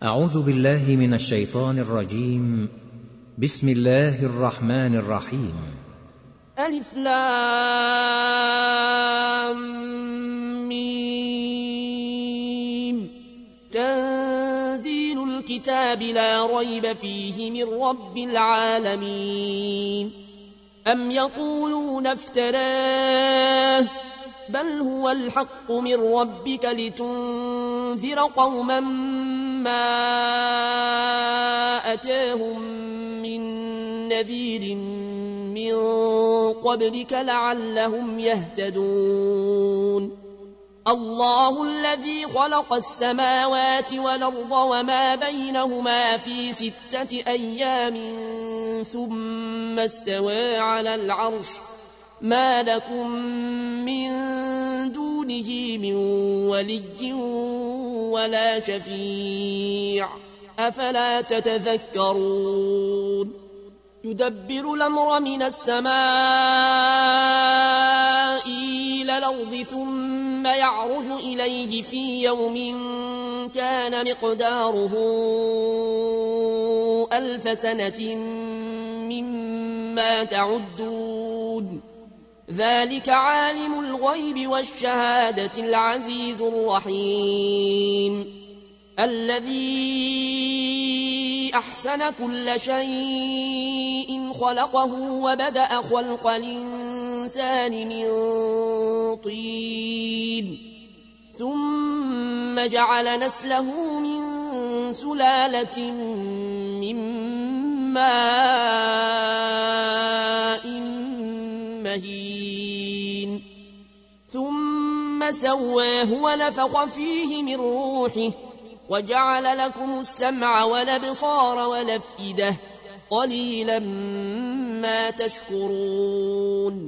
أعوذ بالله من الشيطان الرجيم. بسم الله الرحمن الرحيم. ألف لام ميم. تنزيل الكتاب لا ريب فيه من رب العالمين. أم يقولون افتراه بل هو الحق من ربك لتنذر قوما ما أتاهم من نذير من قبلك لعلهم يهتدون. الله الذي خلق السماوات والأرض وما بينهما في 6 أيام ثم استوى على العرش ما لكم من دونه من ولي ولا شفيع أفلا تتذكرون. يدبر الأمر من السماء إلى الأرض ثم يعرج إليه في يوم كان مقداره 1000 سنة مما تعدون. ذلك عالم الغيب والشهادة العزيز الرحيم الذي أحسن كل شيء خلقه وبدأ خلق الإنسان من طين ثم جعل نسله من سلالة من ماء مهين ثم سواه ونفخ فيه من روحه وجعل لكم السمع والأبصار والأفئدة قليلا ما تشكرون.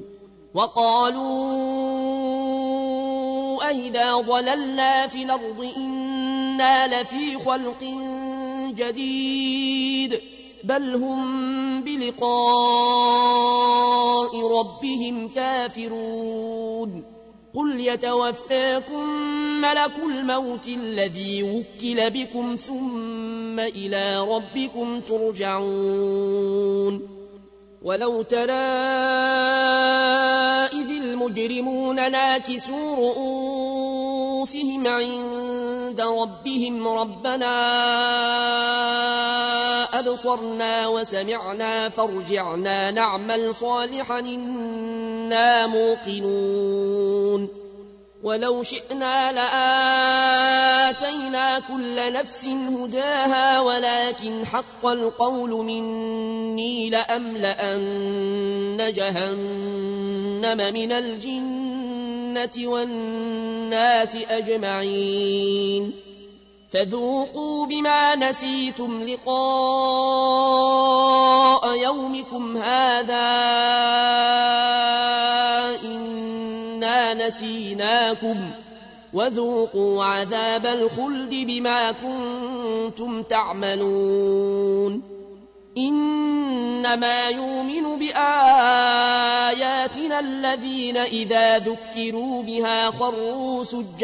وقالوا أئذا ضللنا في الأرض إنا لفي خلق جديد بل هم بلقاء ربهم كافرون. قل يتوفاكم ملك الموت الذي وكل بكم ثم إلى ربكم ترجعون. ولو ترى إذ المجرمون ناكسوا رؤوسهم عند ربهم ربنا أبصرنا وسمعنا فارجعنا نعمل صالحا إنا موقنون. ولو شئنا لآتينا كل نفس هداها ولكن حق القول مني لأملأن جهنم من الجنة والناس أجمعين. فذوقوا بما نسيتم لقاء يومكم هذا إنا نسيناكم وذوقوا عذاب الخلد بما كنتم تعملون. إنما يؤمن بآياتنا الذين إذا ذكروا بها خروا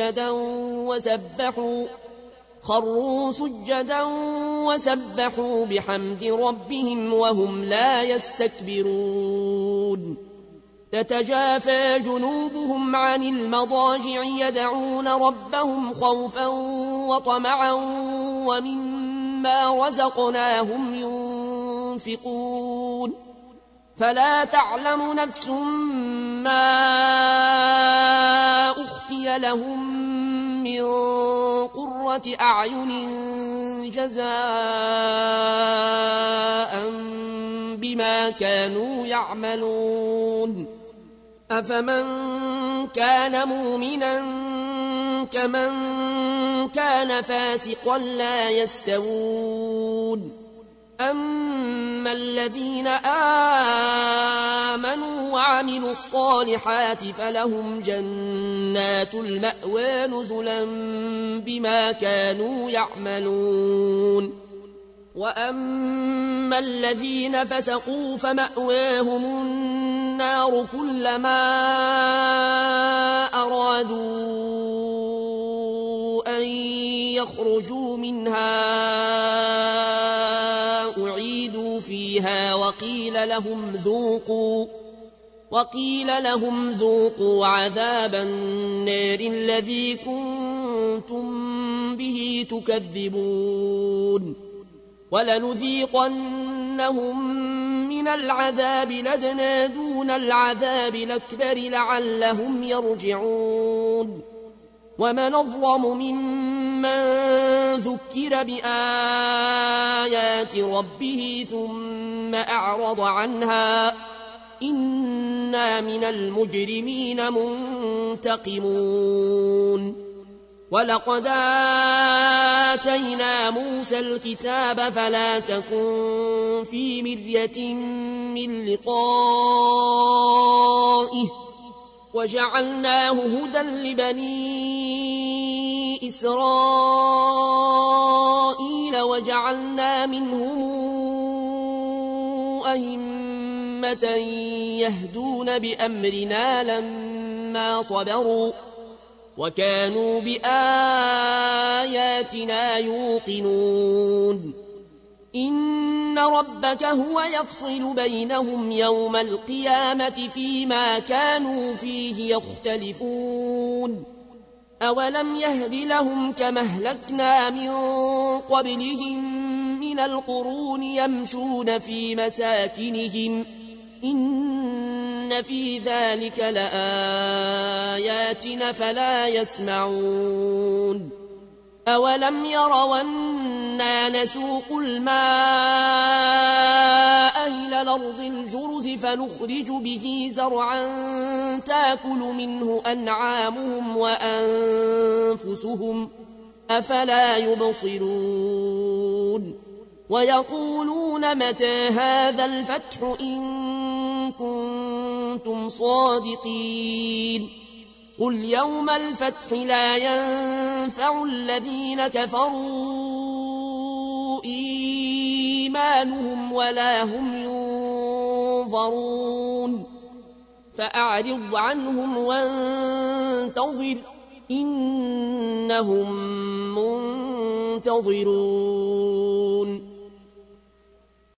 سجدا وسبحوا بحمد ربهم وهم لا يستكبرون. تتجافى جنوبهم عن المضاجع يدعون ربهم خوفا وطمعا ومما رزقناهم ينفقون. فلا تعلم نفس ما أخفي لهم من قرة أعين جزاء بما كانوا يعملون. أفمن كان مؤمنا كمن كان فاسقا لا يستوون. أما الذين آمنوا وعملوا الصالحات فلهم جنات المأوى نزلا بما كانوا يعملون. وأما الذين فسقوا فمأواهم النار كلما أرادوا أن يخرجوا منها فيها وقيل لهم ذوقوا عذاب النار الذي كنتم به تكذبون ولنذيقنهم من العذاب الأدنى دون العذاب الأكبر لعلهم يرجعون ومن أظلم ممن ذكر بآيات ربه ثم أعرض عنها إنا من المجرمين منتقمون ولقد آتينا موسى الكتاب فلا تكن في مرية من لقائه وجعلناه هدى لبني إسرائيل وجعلنا منهم أئمة يهدون بأمرنا لما صبروا وكانوا بآياتنا يوقنون إن ربك هو يفصل بينهم يوم القيامة فيما كانوا فيه يختلفون أولم يهد لهم كما أهلكنا من قبلهم من القرون يمشون في مساكنهم إن في ذلك لآيات فلا يسمعون أولم يروا أنا نسوق الماء إلى الأرض الجرز فنخرج به زرعا تأكل منه أنعامهم وأنفسهم أفلا يبصرون ويقولون متى هذا الفتح إن كنتم صادقين قل يوم الفتح لا ينفع الذين كفروا إيمانهم ولا هم ينظرون فأعرض عنهم وانتظر إنهم منتظرون